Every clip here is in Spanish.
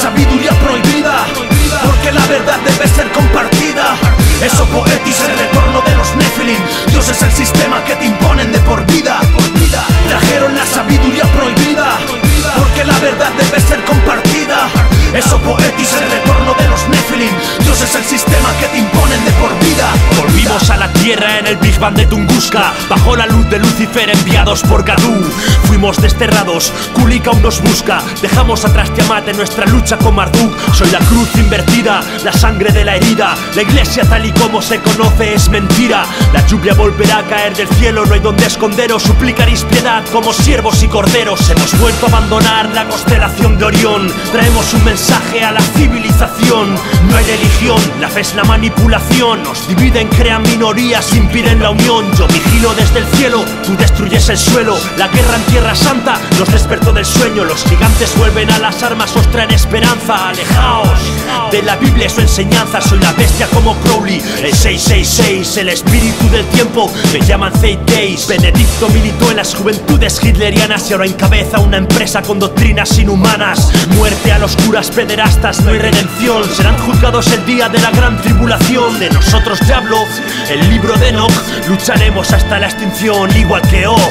sabiduría prohibida, porque la verdad debe ser compartida. Eso poetiza el retorno de los Nephilim. Dios es el sistema que te imponen de por vida. Trajeron la sabiduría prohibida, porque la verdad debe ser compartida. Eso poetiza el retorno de los Nephilim. Dios es el sistema que te imponen de por vida. Volvimos a la tierra en el Big Bang de Tunguska, bajo la luz de Lucifer enviados por Gadú. Fuimos desterrados, Kulik aún nos busca. Dejamos atrás Tiamat en nuestra lucha con Marduk. Soy la cruz invertida, la sangre de la herida. La iglesia tal y como se conoce es mentira. La lluvia volverá a caer del cielo, no hay donde esconderos. Suplicaréis piedad como siervos y corderos. Hemos vuelto a abandonar la constelación de Orión. Traemos un mensaje a la civilización. No hay religión, la fe es la manipulación. Nos dividen, crean minorías, impiden la unión. Yo vigilo desde el cielo, tú destruyes el suelo. La guerra en Tierra Santa nos despertó del sueño. Los gigantes vuelven a las armas, os traen esperanza. Alejaos de la Biblia y su enseñanza. Soy la bestia como Crowley, el 666, el espíritu del tiempo. Me llaman Fate Days. Benedicto militó en las juventudes hitlerianas y ahora encabeza una empresa con doctrinas inhumanas. Muerte a los curas pederastas, no hay redención. Serán juzgados el día de la gran tribulación. De nosotros te hablo, el libro de Enoch. Lucharemos hasta la extinción, igual que Og.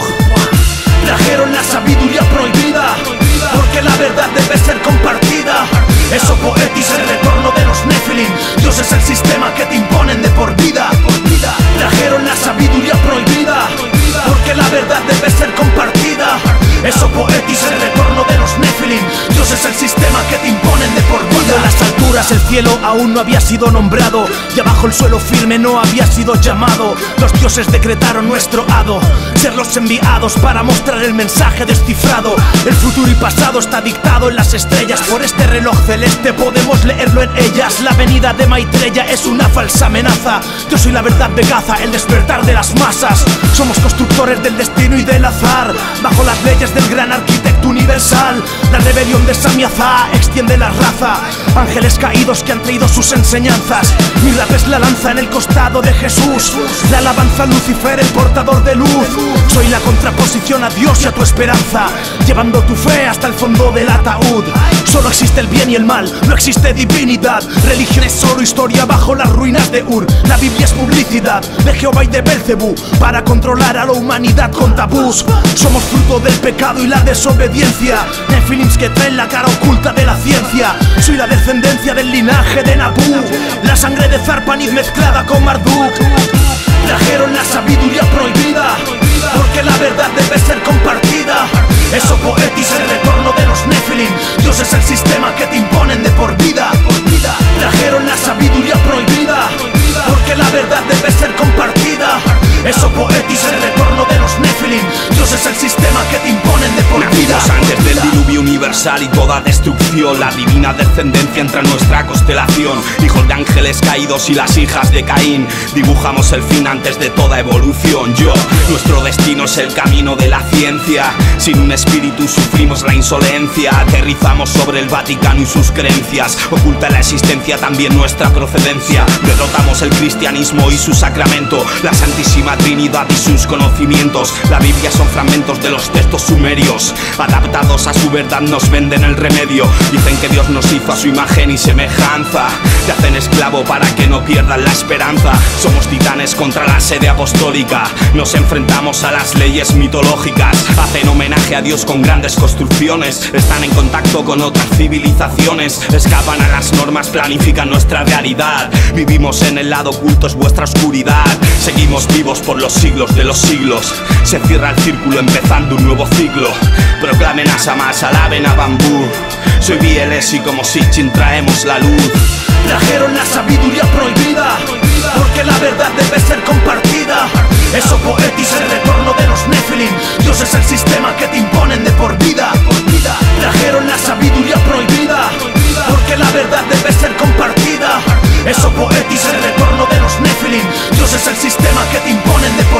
Trajeron la sabiduría prohibida, porque la verdad debe ser compartida. Eso poetiza el retorno de los Nephilim. Dios es el sistema que te imponen de por vida. Trajeron la sabiduría prohibida, porque la verdad debe ser compartida. Eso poetiza el retorno de los Nephilim. Dios es el sistema que te imponen de por vida. Cuando en las alturas el cielo aún no había sido nombrado y abajo el suelo firme no había sido llamado, los dioses decretaron nuestro hado, ser los enviados para mostrar el mensaje descifrado. El futuro y pasado está dictado en las estrellas. Por este reloj celeste podemos leerlo en ellas. La venida de Maitreya es una falsa amenaza. Yo soy la verdad de Gaza, el despertar de las masas. Somos constructores del destino y del azar, bajo las leyes del gran arquitecto universal. La rebelión de Samiazá extiende la raza. Ángeles caídos que han traído sus enseñanzas. Mi rap es la lanza en el costado de Jesús, la alabanza a Lucifer, el portador de luz. Soy la contraposición a Dios y a tu esperanza, llevando tu fe hasta el fondo del ataúd. Solo existe el bien y el mal, no existe divinidad. Religión es solo historia bajo las ruinas de Ur. La Biblia es publicidad de Jehová y de Belcebú para controlar a la humanidad con tabús. Somos fruto del pecado y la desobediencia, Nephilims que traen la cara oculta de la ciencia. Soy la descendencia del linaje de Nabú, la sangre de Zarpanid mezclada con Marduk. Trajeron la sabiduría prohibida, porque la verdad debe ser compartida. Eso poetiza el retorno de los Nephilim. Dios es el sistema que te imponen de por vida. Trajeron la sabiduría prohibida, porque la verdad debe ser compartida. Eso poetiza el retorno de los Nephilim. Dios es el sistema que te imponen de por vida. Nacimos antes del diluvio universal y toda destrucción. La divina descendencia entra en nuestra constelación. Hijos de ángeles caídos y las hijas de Caín. Dibujamos el fin antes de toda evolución. Nuestro destino es el camino de la ciencia. Sin un espíritu sufrimos la insolencia. Aterrizamos sobre el Vaticano y sus creencias. Oculta la existencia también nuestra procedencia. Derrotamos el cristianismo y su sacramento, la Santísima Trinidad y sus conocimientos. La Biblia son fragmentos de los textos sumerios. Adaptados a su verdad nos venden el remedio. Dicen que Dios nos hizo a su imagen y semejanza. Te hacen esclavo para que no pierdan la esperanza. Somos titanes contra la sede apostólica. Nos enfrentamos a las leyes mitológicas. Hacen homenaje a Dios con grandes construcciones. Están en contacto con otras civilizaciones. Escapan a las normas, planifican nuestra realidad. Vivimos en el lado oculto, es vuestra oscuridad. Seguimos vivos por los siglos de los siglos. Se cierra el círculo empezando un nuevo ciclo. Proclamen a Samas, alaben a Bambú. Soy BLS y como Sitchin traemos la luz. Trajeron la sabiduría prohibida, porque la verdad debe ser compartida. Eso poetiza el retorno de los Nephilim. Dios es el sistema que te imponen de por vida. Trajeron la sabiduría prohibida, porque la verdad debe ser compartida. Eso poetiza el retorno de los Nephilim. Dios es el sistema que te imponen de por vida.